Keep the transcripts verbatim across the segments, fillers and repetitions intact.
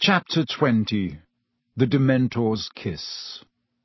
Chapter twenty. The Dementor's Kiss.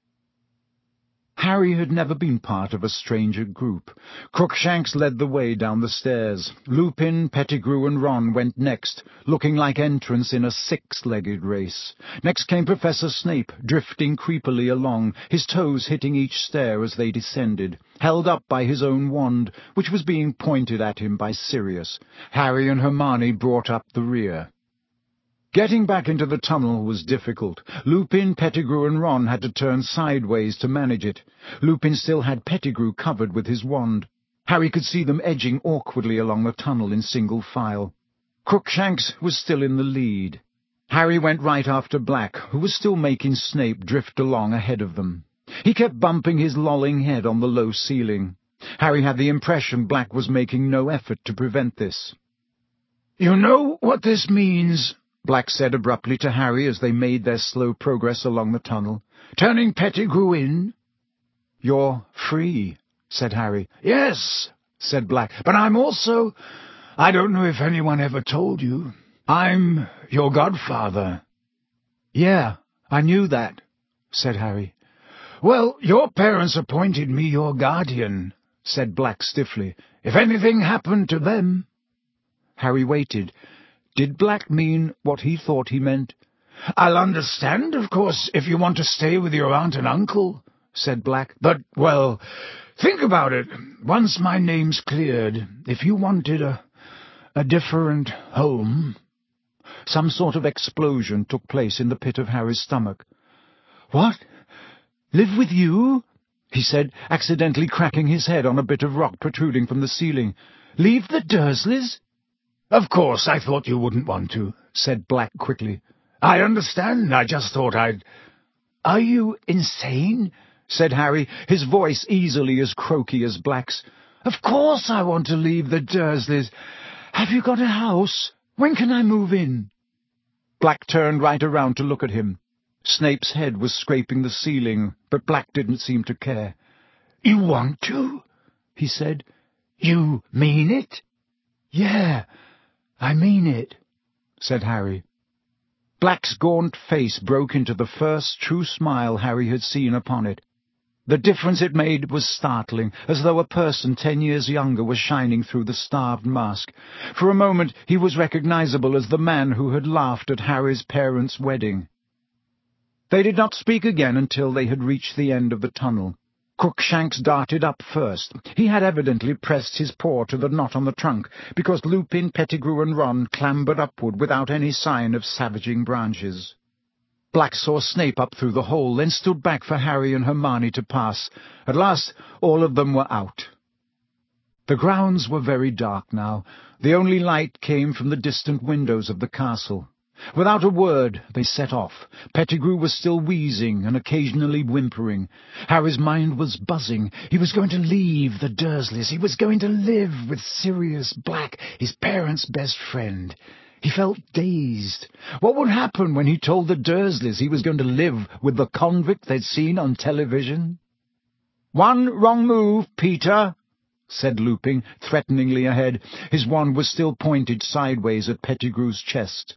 Harry had never been part of a stranger group. Crookshanks led the way down the stairs. Lupin, Pettigrew, and Ron went next, looking like entrants in a six-legged race. Next came Professor Snape, drifting creepily along, his toes hitting each stair as they descended, held up by his own wand, which was being pointed at him by Sirius. Harry and Hermione brought up the rear. Getting back into the tunnel was difficult. Lupin, Pettigrew, and Ron had to turn sideways to manage it. Lupin still had Pettigrew covered with his wand. Harry could see them edging awkwardly along the tunnel in single file. Crookshanks was still in the lead. Harry went right after Black, who was still making Snape drift along ahead of them. He kept bumping his lolling head on the low ceiling. Harry had the impression Black was making no effort to prevent this. "You know what this means?" Black said abruptly to Harry as they made their slow progress along the tunnel. "Turning Pettigrew in?" "You're free," said Harry. "Yes," said Black, "but I'm also... I don't know if anyone ever told you. I'm your godfather." "Yeah, I knew that," said Harry. "Well, your parents appointed me your guardian," said Black stiffly. "If anything happened to them..." Harry waited. Did Black mean what he thought he meant? "I'll understand, of course, if you want to stay with your aunt and uncle," said Black. "But, well, think about it. Once my name's cleared, if you wanted a, a different home..." Some sort of explosion took place in the pit of Harry's stomach. "What? Live with you?" he said, accidentally cracking his head on a bit of rock protruding from the ceiling. "Leave the Dursleys?" "Of course, I thought you wouldn't want to," said Black quickly. "I understand. I just thought I'd..." "Are you insane?" said Harry, his voice easily as croaky as Black's. "Of course I want to leave the Dursleys. Have you got a house? When can I move in?" Black turned right around to look at him. Snape's head was scraping the ceiling, but Black didn't seem to care. "You want to?" he said. "You mean it?" "Yeah, I mean it," said Harry. Black's gaunt face broke into the first true smile Harry had seen upon it. The difference it made was startling, as though a person ten years younger was shining through the starved mask. For a moment he was recognizable as the man who had laughed at Harry's parents' wedding. They did not speak again until they had reached the end of the tunnel. Crookshanks darted up first. He had evidently pressed his paw to the knot on the trunk, because Lupin, Pettigrew, and Ron clambered upward without any sign of savaging branches. Black saw Snape up through the hole, then stood back for Harry and Hermione to pass. At last all of them were out. The grounds were very dark now. The only light came from the distant windows of the castle. Without a word, they set off. Pettigrew was still wheezing and occasionally whimpering. Harry's mind was buzzing. He was going to leave the Dursleys. He was going to live with Sirius Black, his parents' best friend. He felt dazed. What would happen when he told the Dursleys he was going to live with the convict they'd seen on television? "One wrong move, Peter," said Lupin, threateningly ahead. His wand was still pointed sideways at Pettigrew's chest.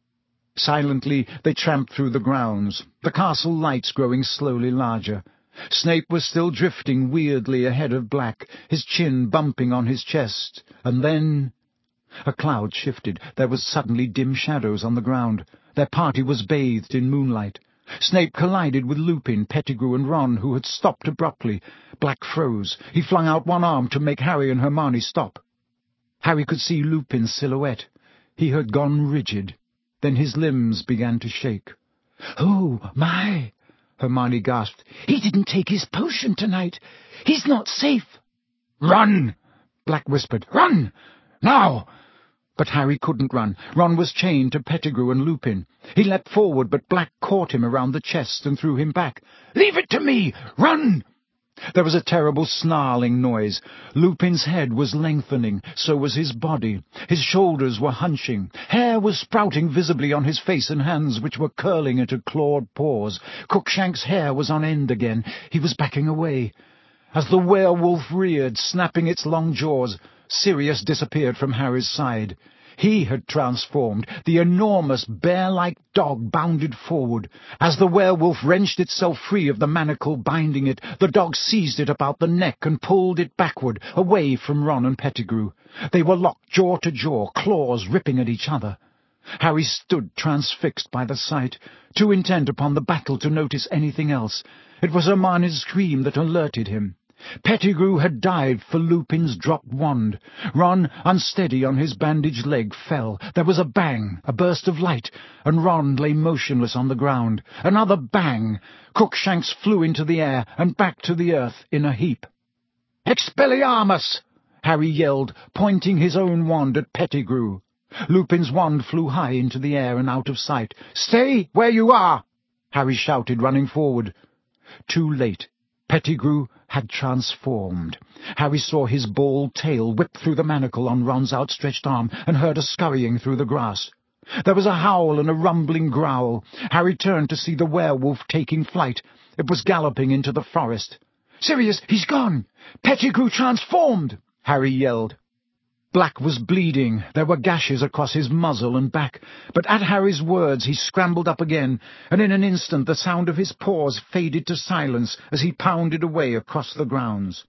Silently they tramped through the grounds, the castle lights growing slowly larger. Snape was still drifting weirdly ahead of Black, his chin bumping on his chest, and then... A cloud shifted. There was suddenly dim shadows on the ground. Their party was bathed in moonlight. Snape collided with Lupin, Pettigrew, and Ron, who had stopped abruptly. Black froze. He flung out one arm to make Harry and Hermione stop. Harry could see Lupin's silhouette. He had gone rigid. Then his limbs began to shake. "Oh, my!" Hermione gasped. "He didn't take his potion tonight. He's not safe." "Run!" Black whispered. "Run! Now!" But Harry couldn't run. Ron was chained to Pettigrew and Lupin. He leapt forward, but Black caught him around the chest and threw him back. "Leave it to me! Run!" There was a terrible snarling noise. Lupin's head was lengthening, so was his body. His shoulders were hunching. Hair was sprouting visibly on his face and hands, which were curling into clawed paws. Crookshanks' hair was on end again. He was backing away. As the werewolf reared, snapping its long jaws, Sirius disappeared from Harry's side. He had transformed. The enormous, bear-like dog bounded forward. As the werewolf wrenched itself free of the manacle binding it, the dog seized it about the neck and pulled it backward, away from Ron and Pettigrew. They were locked jaw to jaw, claws ripping at each other. Harry stood transfixed by the sight, too intent upon the battle to notice anything else. It was Hermione's scream that alerted him. Pettigrew had dived for Lupin's dropped wand. Ron, unsteady on his bandaged leg, fell. There was a bang, a burst of light, and Ron lay motionless on the ground. Another bang! Crookshanks flew into the air and back to the earth in a heap. "Expelliarmus!" Harry yelled, pointing his own wand at Pettigrew. Lupin's wand flew high into the air and out of sight. "Stay where you are!" Harry shouted, running forward. Too late. Pettigrew had transformed. Harry saw his bald tail whip through the manacle on Ron's outstretched arm and heard a scurrying through the grass. There was a howl and a rumbling growl. Harry turned to see the werewolf taking flight. It was galloping into the forest. "Sirius, he's gone! Pettigrew transformed!" Harry yelled. Black was bleeding. There were gashes across his muzzle and back, but at Harry's words he scrambled up again, and in an instant the sound of his paws faded to silence as he pounded away across the grounds.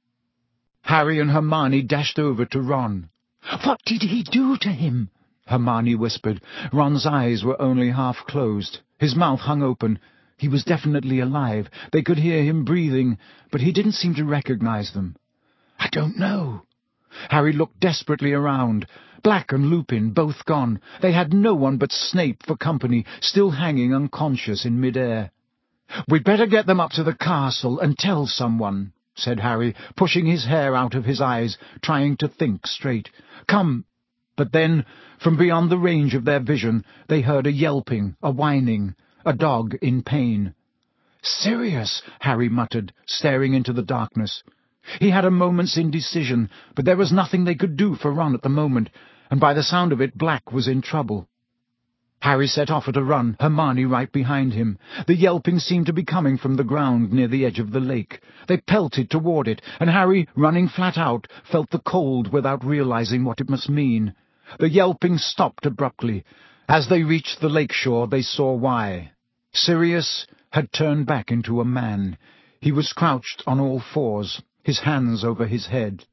Harry and Hermione dashed over to Ron. "What did he do to him?" Hermione whispered. Ron's eyes were only half closed. His mouth hung open. He was definitely alive. They could hear him breathing, but he didn't seem to recognize them. "I don't know." Harry looked desperately around. Black and Lupin, both gone. They had no one but Snape for company, still hanging unconscious in mid-air. "We'd better get them up to the castle and tell someone," said Harry, pushing his hair out of his eyes, trying to think straight. "Come." But then, from beyond the range of their vision, they heard a yelping, a whining, a dog in pain. "Sirius," Harry muttered, staring into the darkness. He had a moment's indecision, but there was nothing they could do for Ron at the moment, and by the sound of it Black was in trouble. Harry set off at a run, Hermione right behind him. The yelping seemed to be coming from the ground near the edge of the lake. They pelted toward it, and Harry, running flat out, felt the cold without realizing what it must mean. The yelping stopped abruptly. As they reached the lake shore, they saw why. Sirius had turned back into a man. He was crouched on all fours, his hands over his head.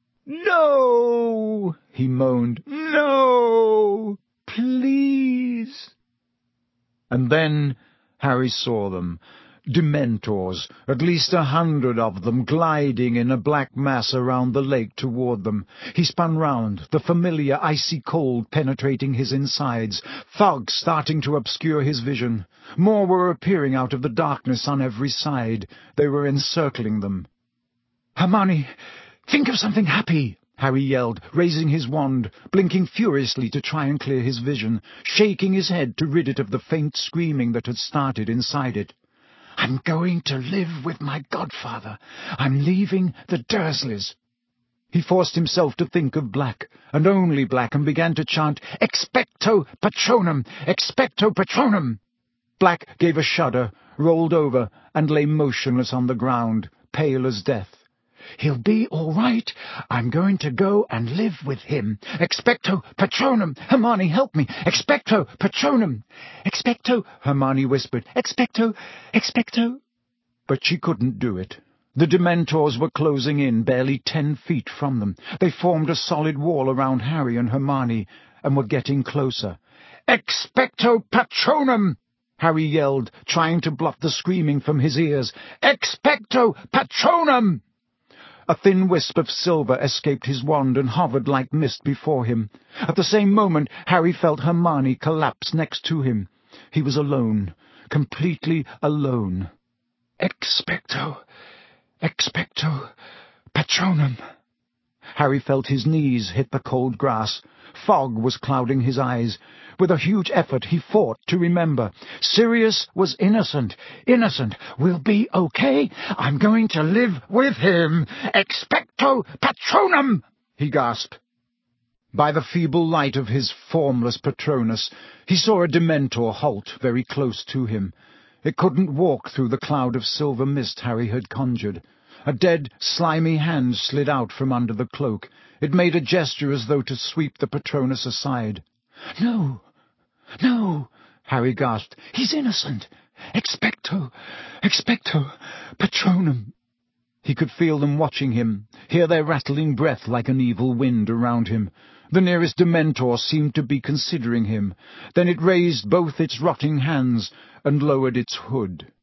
"No!" he moaned. "No! Please!" And then Harry saw them. Dementors, at least a hundred of them, gliding in a black mass around the lake toward them. He spun round, the familiar icy cold penetrating his insides, fog starting to obscure his vision. More were appearing out of the darkness on every side. They were encircling them. "Hermione, think of something happy!" Harry yelled, raising his wand, blinking furiously to try and clear his vision, shaking his head to rid it of the faint screaming that had started inside it. "I'm going to live with my godfather. I'm leaving the Dursleys." He forced himself to think of Black, and only Black, and began to chant, "Expecto Patronum! Expecto Patronum!" Black gave a shudder, rolled over, and lay motionless on the ground, pale as death. "He'll be all right. I'm going to go and live with him. Expecto Patronum! Hermione, help me! Expecto Patronum! Expecto!" Hermione whispered. "Expecto! Expecto!" But she couldn't do it. The Dementors were closing in, barely ten feet from them. They formed a solid wall around Harry and Hermione, and were getting closer. "Expecto Patronum!" Harry yelled, trying to blot the screaming from his ears. "Expecto Patronum!" A thin wisp of silver escaped his wand and hovered like mist before him. At the same moment, Harry felt Hermione collapse next to him. He was alone, completely alone. "Expecto, expecto Patronum." Harry felt his knees hit the cold grass. Fog was clouding his eyes. With a huge effort, he fought to remember. Sirius was innocent. Innocent. "We'll be okay. I'm going to live with him. Expecto Patronum!" he gasped. By the feeble light of his formless Patronus, he saw a Dementor halt very close to him. It couldn't walk through the cloud of silver mist Harry had conjured. A dead, slimy hand slid out from under the cloak. It made a gesture as though to sweep the Patronus aside. "No, no," Harry gasped. "He's innocent. Expecto, expecto, Patronum." He could feel them watching him, hear their rattling breath like an evil wind around him. The nearest Dementor seemed to be considering him. Then it raised both its rotting hands and lowered its hood.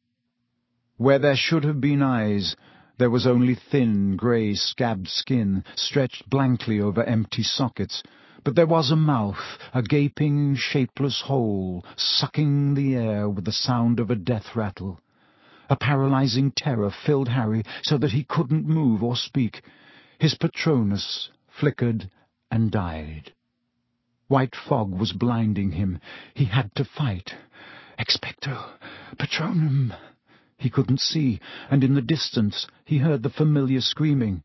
Where there should have been eyes, there was only thin, grey, scabbed skin stretched blankly over empty sockets. But there was a mouth, a gaping, shapeless hole, sucking the air with the sound of a death rattle. A paralyzing terror filled Harry so that he couldn't move or speak. His Patronus flickered and died. White fog was blinding him. He had to fight. Expecto Patronum. He couldn't see, and in the distance he heard the familiar screaming.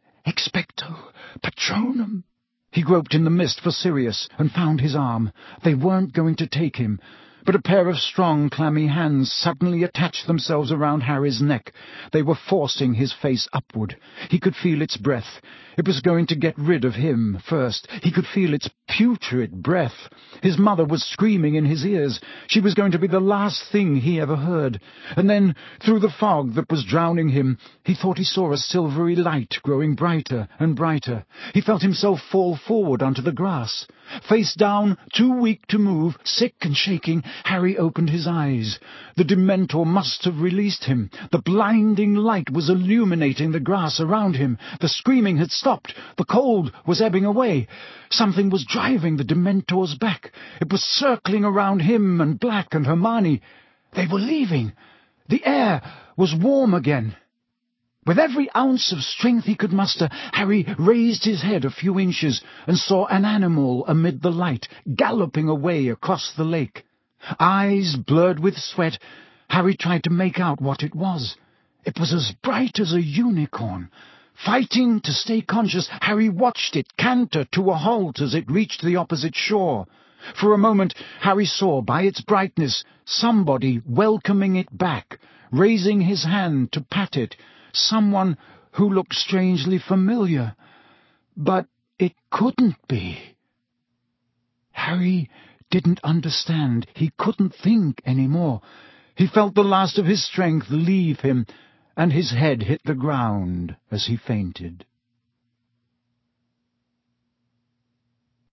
Expecto Patronum. He groped in the mist for Sirius and found his arm. They weren't going to take him, but a pair of strong, clammy hands suddenly attached themselves around Harry's neck. They were forcing his face upward. He could feel its breath. It was going to get rid of him first. He could feel its putrid breath. His mother was screaming in his ears. She was going to be the last thing he ever heard. And then, through the fog that was drowning him, he thought he saw a silvery light growing brighter and brighter. He felt himself fall forward onto the grass. Face down, too weak to move, sick and shaking, Harry opened his eyes. The Dementor must have released him. The blinding light was illuminating the grass around him. The screaming had stopped. The cold was ebbing away. Something was driving the Dementors back. It was circling around him and Black and Hermione. They were leaving. The air was warm again. With every ounce of strength he could muster, Harry raised his head a few inches and saw an animal amid the light, galloping away across the lake. Eyes blurred with sweat, Harry tried to make out what it was. It was as bright as a unicorn. Fighting to stay conscious, Harry watched it canter to a halt as it reached the opposite shore. For a moment, Harry saw by its brightness somebody welcoming it back, raising his hand to pat it, someone who looked strangely familiar. But it couldn't be. Harry didn't understand. He couldn't think any more. He felt the last of his strength leave him, and his head hit the ground as he fainted.